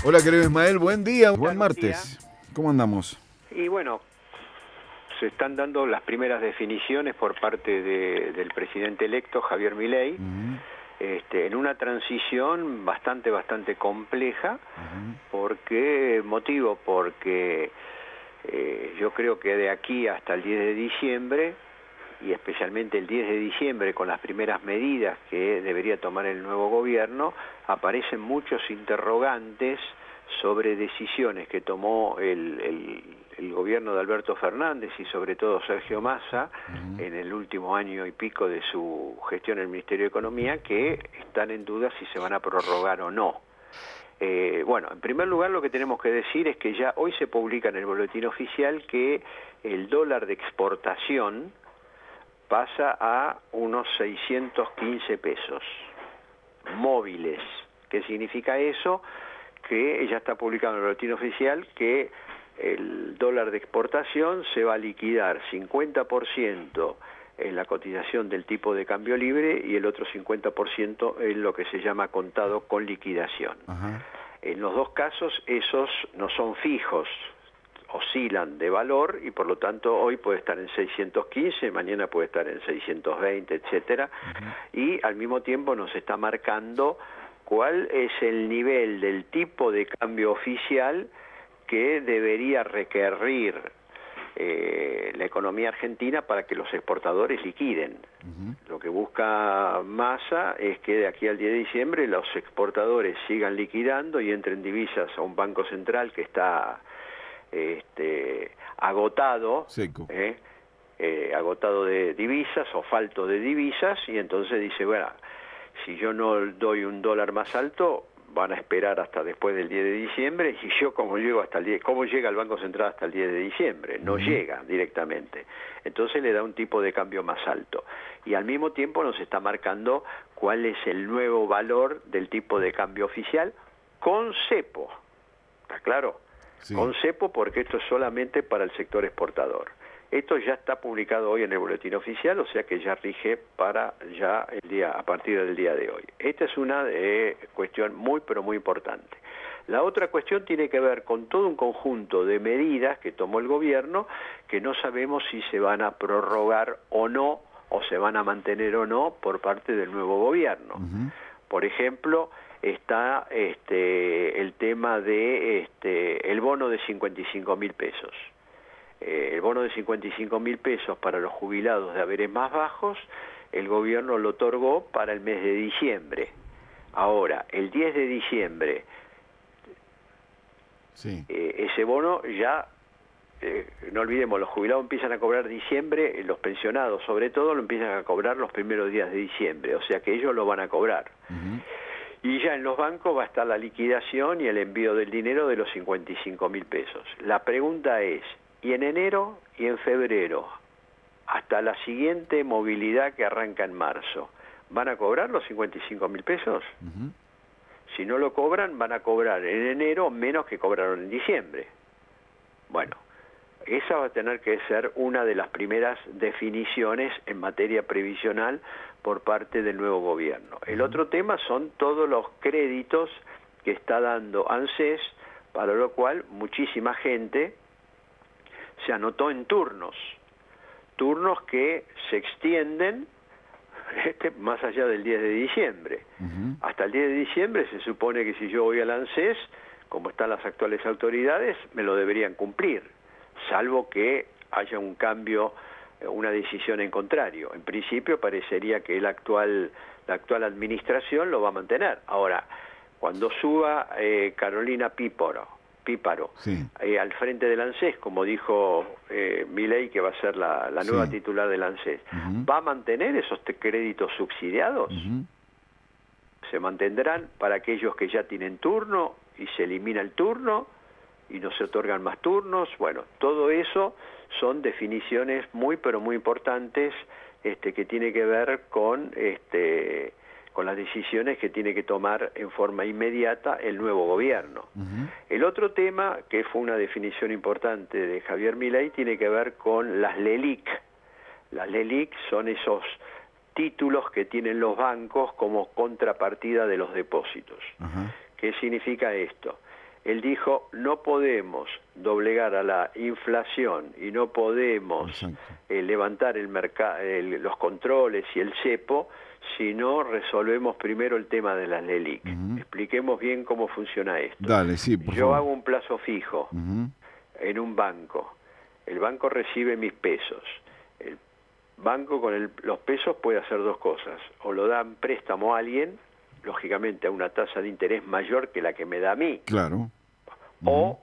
Hola, querido Ismael, buen día, buen Buen martes. ¿Cómo andamos? Y bueno, se están dando las primeras definiciones por parte del presidente electo, Javier Milei, en una transición bastante compleja. Porque yo creo que de aquí hasta el 10 de diciembre, y especialmente el 10 de diciembre con las primeras medidas que debería tomar el nuevo gobierno, aparecen muchos interrogantes sobre decisiones que tomó el gobierno de Alberto Fernández y sobre todo Sergio Massa en el último año y pico de su gestión en el Ministerio de Economía, que están en duda si se van a prorrogar o no. Bueno, en primer lugar lo que tenemos que decir es que ya hoy se publica en el boletín oficial que el dólar de exportación pasa a unos 615 pesos móviles. ¿Qué significa eso? Que ya está publicado en el boletín oficial que el dólar de exportación se va a liquidar 50% en la cotización del tipo de cambio libre y el otro 50% en lo que se llama contado con liquidación. En los dos casos esos no son fijos, oscilan de valor y por lo tanto hoy puede estar en 615, mañana puede estar en 620, etcétera, y al mismo tiempo nos está marcando cuál es el nivel del tipo de cambio oficial que debería requerir la economía argentina para que los exportadores liquiden. Lo que busca Massa es que de aquí al 10 de diciembre los exportadores sigan liquidando y entren divisas a un banco central que está agotado, agotado de divisas o falto de divisas, y entonces dice, bueno, si yo no doy un dólar más alto, van a esperar hasta después del 10 de diciembre, y yo ¿cómo llega el Banco Central hasta el 10 de diciembre? No llega directamente. Entonces le da un tipo de cambio más alto. Y al mismo tiempo nos está marcando cuál es el nuevo valor del tipo de cambio oficial con cepo. ¿Está claro? Sí. Con cepo, porque esto es solamente para el sector exportador. Esto ya está publicado hoy en el boletín oficial, o sea que ya rige para ya a partir del día de hoy. Esta es una cuestión muy pero muy importante. La otra cuestión tiene que ver con todo un conjunto de medidas que tomó el gobierno que no sabemos si se van a prorrogar o no, o se van a mantener o no por parte del nuevo gobierno. Por ejemplo, está el tema de el bono de 55.000 pesos. El bono de 55.000 pesos para los jubilados de haberes más bajos, el gobierno lo otorgó para el mes de diciembre. Ahora, el 10 de diciembre, ese bono ya, no olvidemos, los jubilados empiezan a cobrar diciembre, los pensionados sobre todo lo empiezan a cobrar los primeros días de diciembre, o sea que ellos lo van a cobrar. Y ya en los bancos va a estar la liquidación y el envío del dinero de los 55.000 pesos. La pregunta es, y en enero y en febrero, hasta la siguiente movilidad que arranca en marzo, ¿van a cobrar los 55.000 pesos? Si no lo cobran, van a cobrar en enero menos que cobraron en diciembre. Bueno, esa va a tener que ser una de las primeras definiciones en materia previsional por parte del nuevo gobierno. El otro tema son todos los créditos que está dando ANSES, para lo cual muchísima gente se anotó en turnos que se extienden más allá del 10 de diciembre. Hasta el 10 de diciembre se supone que si yo voy al ANSES, como están las actuales autoridades, me lo deberían cumplir, salvo que haya un cambio, una decisión en contrario. En principio parecería que la actual administración lo va a mantener. Ahora, cuando suba Carolina Píparo al frente del ANSES, como dijo Milei, que va a ser la nueva titular del ANSES, ¿va a mantener esos créditos subsidiados? ¿Se mantendrán para aquellos que ya tienen turno y se elimina el turno y no se otorgan más turnos? Bueno, todo eso son definiciones muy pero muy importantes que tiene que ver con las decisiones que tiene que tomar en forma inmediata el nuevo gobierno. El otro tema, que fue una definición importante de Javier Milei, tiene que ver con las LELIQ. Las LELIQ son esos títulos que tienen los bancos como contrapartida de los depósitos. ¿Qué significa esto? él dijo, no podemos doblegar a la inflación y no podemos levantar los controles y el cepo si no resolvemos primero el tema de las LELIQ. Expliquemos bien cómo funciona esto. Dale, sí, por Yo favor. hago un plazo fijo en un banco. El banco recibe mis pesos. El banco con los pesos puede hacer dos cosas. O lo dan préstamo a alguien, lógicamente a una tasa de interés mayor que la que me da a mí. Claro. O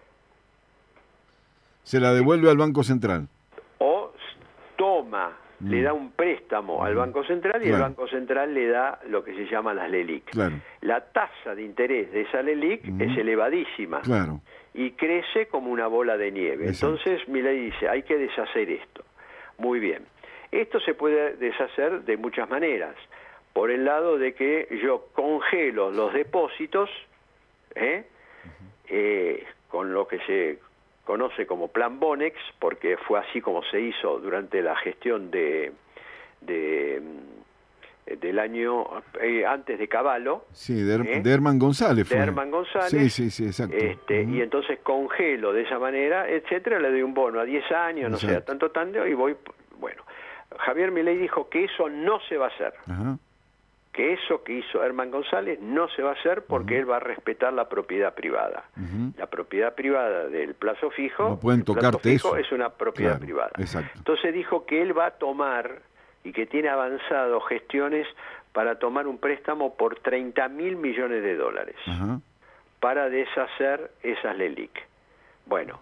se la devuelve al Banco Central. O toma, le da un préstamo al Banco Central y el Banco Central le da lo que se llama las LELIQ. Claro. La tasa de interés de esa LELIQ es elevadísima. Claro. Y crece como una bola de nieve. Exacto. Entonces Milei dice, hay que deshacer esto. Muy bien. Esto se puede deshacer de muchas maneras. Por el lado de que yo congelo los depósitos, con lo que se conoce como Plan Bonex, porque fue así como se hizo durante la gestión del año antes de Cavallo. Sí, de Herman González fue. De Herman González. Sí, exacto. Y entonces congelo de esa manera, etcétera, le doy un bono a 10 años, no sé, a tanto, y voy... Bueno, Javier Milei dijo que eso no se va a hacer. Que eso que hizo Herman González no se va a hacer porque él va a respetar la propiedad privada. La propiedad privada del plazo fijo, no pueden tocarte eso. Es una propiedad privada. Exacto. Entonces dijo que él va a tomar y que tiene avanzado gestiones para tomar un préstamo por $30.000 millones para deshacer esas LELIQ. Bueno,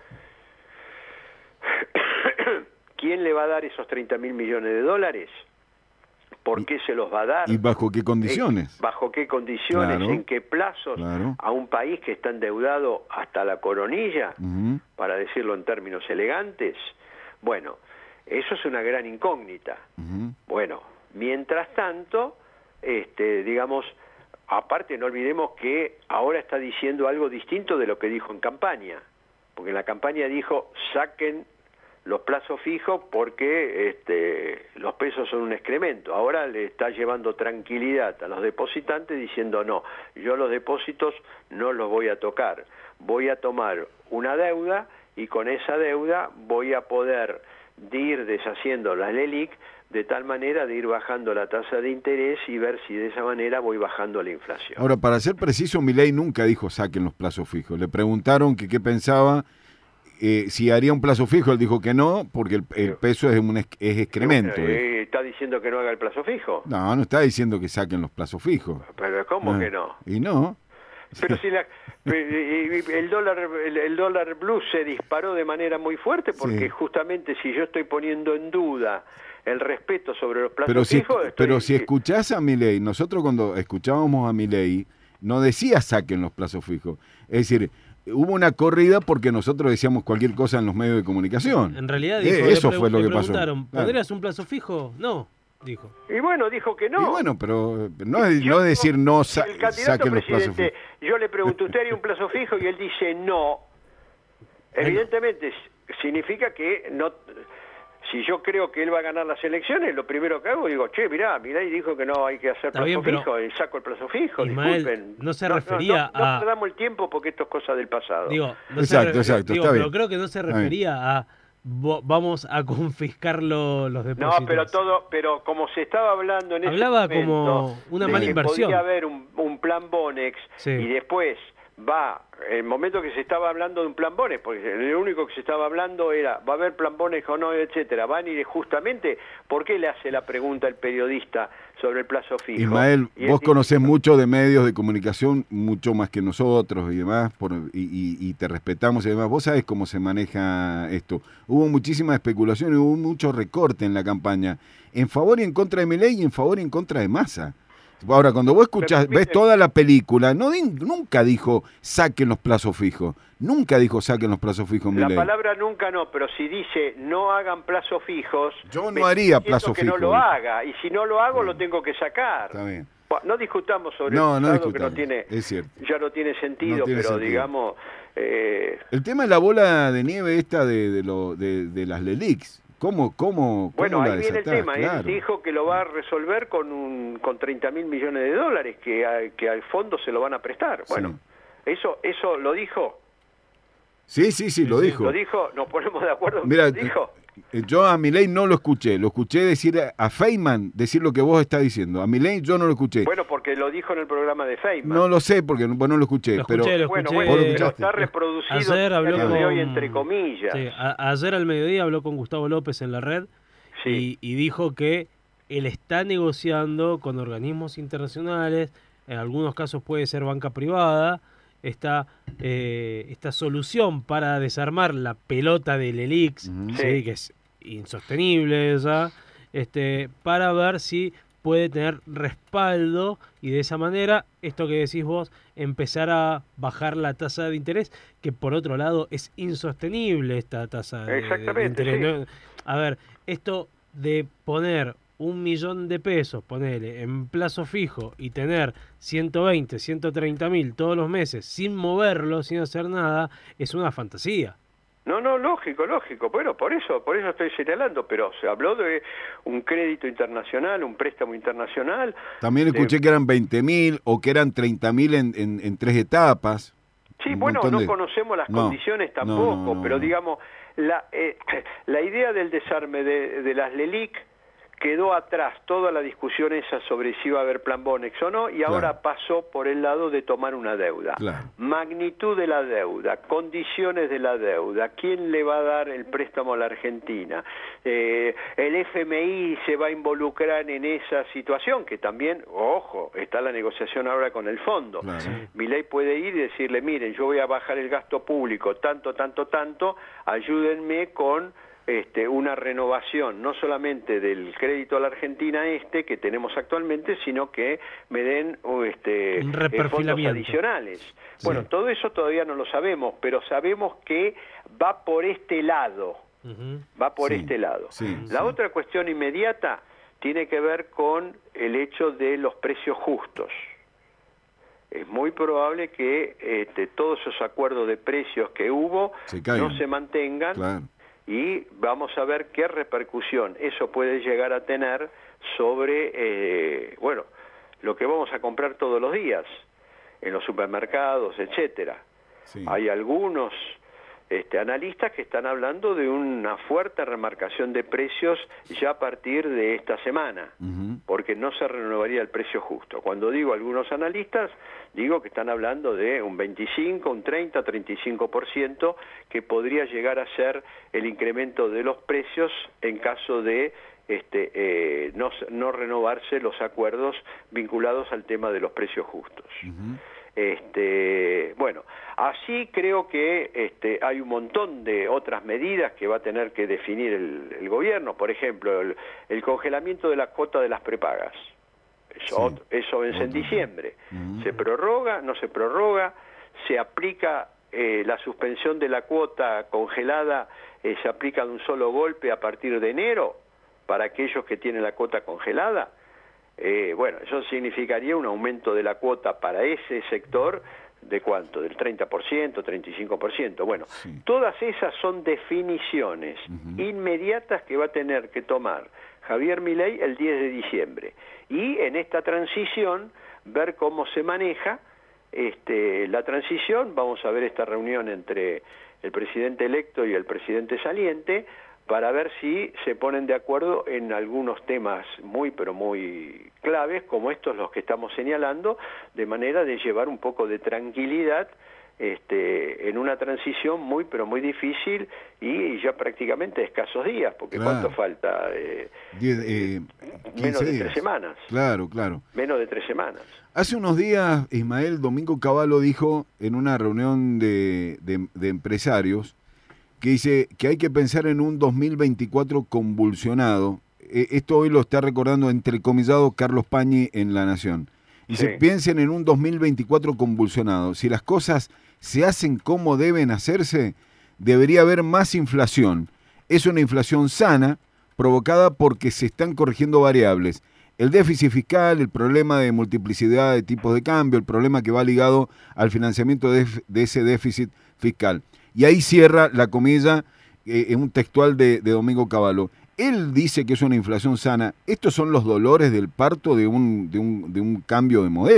¿quién le va a dar esos $30.000 millones? ¿Por qué se los va a dar? ¿Y bajo qué condiciones? ¿Bajo qué condiciones? Claro. ¿En qué plazos? Claro. A un país que está endeudado hasta la coronilla, para decirlo en términos elegantes. Bueno, eso es una gran incógnita. Bueno, mientras tanto, digamos, aparte no olvidemos que ahora está diciendo algo distinto de lo que dijo en campaña, porque en la campaña dijo, saquen los plazos fijos porque los pesos son un excremento. Ahora le está llevando tranquilidad a los depositantes diciendo, no, yo los depósitos no los voy a tocar, voy a tomar una deuda y con esa deuda voy a poder ir deshaciendo las LELIQ de tal manera de ir bajando la tasa de interés y ver si de esa manera voy bajando la inflación. Ahora, para ser preciso, Milei nunca dijo saquen los plazos fijos. Le preguntaron que qué pensaba, si haría un plazo fijo, él dijo que no, porque el peso es excremento. ¿Está diciendo que no haga el plazo fijo? No está diciendo que saquen los plazos fijos. Pero ¿cómo que no? Y no. Pero si el dólar blue se disparó de manera muy fuerte porque justamente si yo estoy poniendo en duda el respeto sobre los plazos fijos... Pero si escuchás a Milei, nosotros cuando escuchábamos a Milei, no decía saquen los plazos fijos. Es decir, hubo una corrida porque nosotros decíamos cualquier cosa en los medios de comunicación. En realidad dijo, eso fue lo que pasó. ¿Pondrías un plazo fijo? No, dijo. Y bueno, dijo que no. Y bueno, pero no decir no saquen los plazos fijos. Yo le pregunto, ¿usted haría un plazo fijo? Y él dice no. Evidentemente significa que no... Si yo creo que él va a ganar las elecciones, lo primero que hago, digo, che, mirá, Milei dijo que no hay que hacer plazo fijo, y saco el plazo fijo, Ismael, disculpen. No se refería a... No perdamos el tiempo porque esto es cosa del pasado. Digo, exacto, está pero bien. creo que no se refería a vamos a confiscar los depósitos. No, pero como se estaba hablando en ese momento... Hablaba como una mala inversión. Podría haber un plan Bonex y después... el momento que se estaba hablando de un plan Bonex, porque lo único que se estaba hablando era, ¿va a haber plan Bonex o no, etcétera? Van a ir justamente, ¿por qué le hace la pregunta el periodista sobre el plazo fijo? Ismael, vos conocés mucho de medios de comunicación, mucho más que nosotros y demás, y te respetamos y demás. Vos sabés cómo se maneja esto. Hubo muchísima especulación y hubo mucho recorte en la campaña, en favor y en contra de Milei y en favor y en contra de Massa. Ahora, cuando vos escuchás, ves toda la película, nunca dijo saquen los plazos fijos. Nunca dijo saquen los plazos fijos, Milei. La palabra nunca no, pero si dice no hagan plazos fijos... Yo no haría plazos fijos. Que no lo haga, y si no lo hago lo tengo que sacar. Está bien. No discutamos sobre el que no tiene, es cierto. Ya no tiene sentido, digamos... El tema es la bola de nieve esta de las LELIQs. ¿Cómo bueno, la ahí viene el tema. Claro. Él dijo que lo va a resolver con $30.000 millones que al fondo se lo van a prestar. Bueno, ¿Eso lo dijo? Sí, lo dijo. ¿Lo dijo? ¿Nos ponemos de acuerdo? Mira, ¿Lo dijo? Yo a Milei no lo escuché decir a Feynman decir lo que vos estás diciendo. A Milei yo no lo escuché. Bueno, porque lo dijo en el programa de Feynman. No lo sé porque vos no lo escuché. Lo escuché. Bueno, ¿Vos lo pero escuchaste? está reproducido Ayer habló el día de hoy, con- entre comillas. Sí, ayer al mediodía habló con Gustavo López en la red Sí. y dijo que él está negociando con organismos internacionales, en algunos casos puede ser banca privada, esta solución para desarmar la pelota del ELIX, Ujú. ¿sí? Sí. Que es insostenible esa, para ver si puede tener respaldo y de esa manera, esto que decís vos, empezar a bajar la tasa de interés, que por otro lado es insostenible esta tasa de Exactamente, interés. sí. ¿No? A ver, esto de poner 1.000.000 de pesos, ponele, en plazo fijo y tener 120, 130.000 todos los meses sin moverlo, sin hacer nada, es una fantasía. No, lógico. Bueno, por eso estoy señalando, pero se habló de un crédito internacional, un préstamo internacional. También escuché que eran 20.000 o que eran 30.000 en 3 etapas. Sí, Un bueno, montón no de- conocemos las No, condiciones tampoco, no. pero digamos, la idea del desarme de las LELIC quedó atrás toda la discusión esa sobre si iba a haber plan Bonex o no, y ahora pasó por el lado de tomar una deuda. Claro. Magnitud de la deuda, condiciones de la deuda, quién le va a dar el préstamo a la Argentina, el FMI se va a involucrar en esa situación, que también, ojo, está la negociación ahora con el fondo. Claro. Milei puede ir y decirle, miren, yo voy a bajar el gasto público tanto, ayúdenme con una renovación, no solamente del crédito a la Argentina que tenemos actualmente, sino que me den Un fondos reperfilamiento. adicionales. Sí. Bueno, todo eso todavía no lo sabemos, pero sabemos que va por este lado, Ujú. Sí, La sí. otra cuestión inmediata tiene que ver con el hecho de los precios justos. Es muy probable que todos esos acuerdos de precios que hubo Se caigan. no se mantengan, Claro. y vamos a ver qué repercusión eso puede llegar a tener sobre, lo que vamos a comprar todos los días en los supermercados, etcétera. Sí. Hay algunos analistas que están hablando de una fuerte remarcación de precios ya a partir de esta semana, Ujú. porque no se renovaría el precio justo. Cuando digo algunos analistas, digo que están hablando de un 25, un 30, 35% que podría llegar a ser el incremento de los precios en caso de no renovarse los acuerdos vinculados al tema de los precios justos. Ujú. Bueno, así creo que hay un montón de otras medidas que va a tener que definir el gobierno. Por ejemplo, el congelamiento de la cuota de las prepagas. Eso vence en diciembre. Ujú. ¿Se prorroga? ¿No se prorroga? ¿Se aplica la suspensión de la cuota congelada? ¿Se aplica de un solo golpe a partir de enero para aquellos que tienen la cuota congelada? Bueno, eso significaría un aumento de la cuota para ese sector ¿de cuánto? Del 30%, 35%. Bueno, Sí. todas esas son definiciones Ujú. inmediatas que va a tener que tomar Javier Milei el 10 de diciembre. Y en esta transición, ver cómo se maneja la transición. Vamos a ver esta reunión entre el presidente electo y el presidente saliente, para ver si se ponen de acuerdo en algunos temas muy, pero muy claves, como estos los que estamos señalando, de manera de llevar un poco de tranquilidad en una transición muy, pero muy difícil y ya prácticamente escasos días, porque Claro. ¿cuánto falta? 15 Menos de días. 3 semanas. Claro. Menos de 3 semanas. Hace unos días, Ismael, Domingo Cavallo dijo en una reunión de empresarios que dice que hay que pensar en un 2024 convulsionado. Esto hoy lo está recordando entrecomillado Carlos Pañi en La Nación. Dice, Sí. piensen en un 2024 convulsionado. Si las cosas se hacen como deben hacerse, debería haber más inflación. Es una inflación sana, provocada porque se están corrigiendo variables. El déficit fiscal, el problema de multiplicidad de tipos de cambio, el problema que va ligado al financiamiento de ese déficit fiscal. Y ahí cierra la comilla en un textual de Domingo Cavallo. Él dice que es una inflación sana. Estos son los dolores del parto de un cambio de modelo.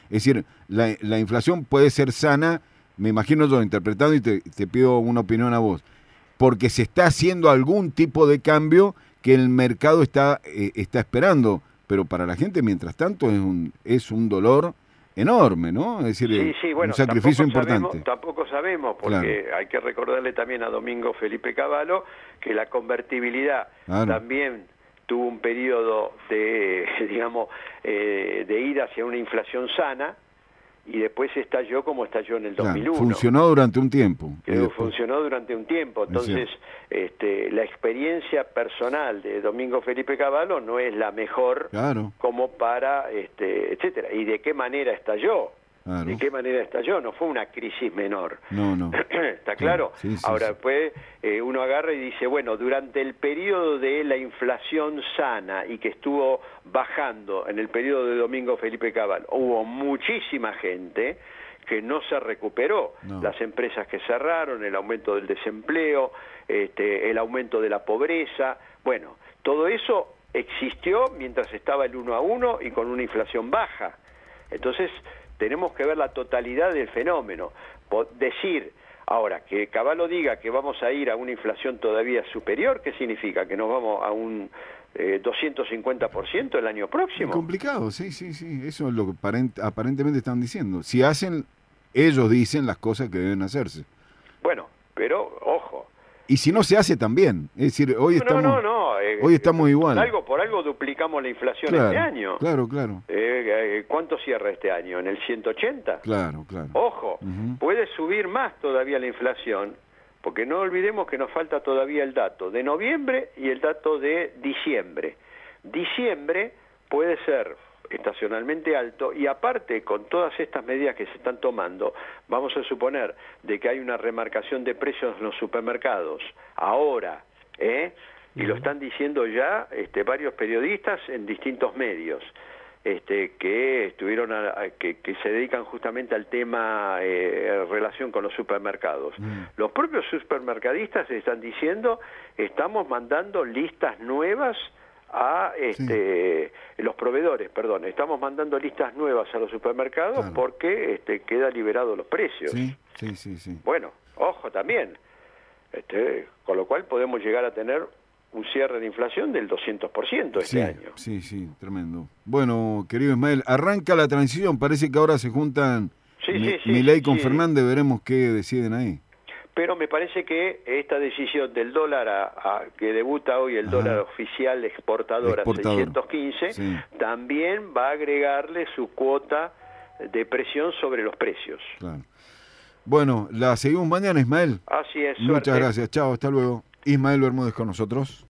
Es decir, la inflación puede ser sana, me imagino yo interpretando y te pido una opinión a vos, porque se está haciendo algún tipo de cambio que el mercado está esperando, pero para la gente, mientras tanto, es un dolor enorme, ¿no? Es decir, bueno, un sacrificio importante. Tampoco sabemos, porque hay que recordarle también a Domingo Felipe Cavallo que la convertibilidad también tuvo un periodo de, digamos, de ir hacia una inflación sana, y después estalló como estalló en el 2001. Funcionó durante un tiempo. Funcionó durante un tiempo. Entonces, la experiencia personal de Domingo Felipe Cavallo no es la mejor como para, etcétera. ¿Y de qué manera estalló? ¿De qué manera estalló? No fue una crisis menor. No. ¿Está claro? Sí, ahora, después uno agarra y dice, bueno, durante el periodo de la inflación sana y que estuvo bajando en el periodo de Domingo Felipe Cavallo, hubo muchísima gente que no se recuperó. Las empresas que cerraron, el aumento del desempleo, el aumento de la pobreza. Bueno, todo eso existió mientras estaba el 1 a 1 y con una inflación baja. Entonces, tenemos que ver la totalidad del fenómeno. Decir ahora que Cavallo diga que vamos a ir a una inflación todavía superior, ¿qué significa? ¿Que nos vamos a un 250% el año próximo? Es complicado, sí. Eso es lo que aparentemente están diciendo. Si ellos dicen las cosas que deben hacerse. Bueno, pero ojo. Y si no se hace también, es decir, hoy estamos igual. Por algo duplicamos la inflación este año. Claro. ¿Cuánto cierra este año? ¿En el 180? Claro. Ojo, puede subir más todavía la inflación, porque no olvidemos que nos falta todavía el dato de noviembre y el dato de diciembre. Diciembre puede ser estacionalmente alto, y aparte con todas estas medidas que se están tomando, vamos a suponer de que hay una remarcación de precios en los supermercados ahora, y lo están diciendo ya varios periodistas en distintos medios que estuvieron que se dedican justamente al tema relación con los supermercados. Los propios supermercadistas están diciendo, estamos mandando listas nuevas a los proveedores, estamos mandando listas nuevas a los supermercados porque queda liberados los precios. Sí. Bueno, ojo también, con lo cual podemos llegar a tener un cierre de inflación del 200% este año. Sí, tremendo. Bueno, querido Ismael, arranca la transición, parece que ahora se juntan Milei con Fernández, veremos qué deciden ahí. Pero me parece que esta decisión del dólar que debuta hoy el dólar oficial exportador a 615, también va a agregarle su cuota de presión sobre los precios. Claro. Bueno, la seguimos mañana, Ismael. Así es. Muchas gracias. Chao, hasta luego. Ismael Bermúdez con nosotros.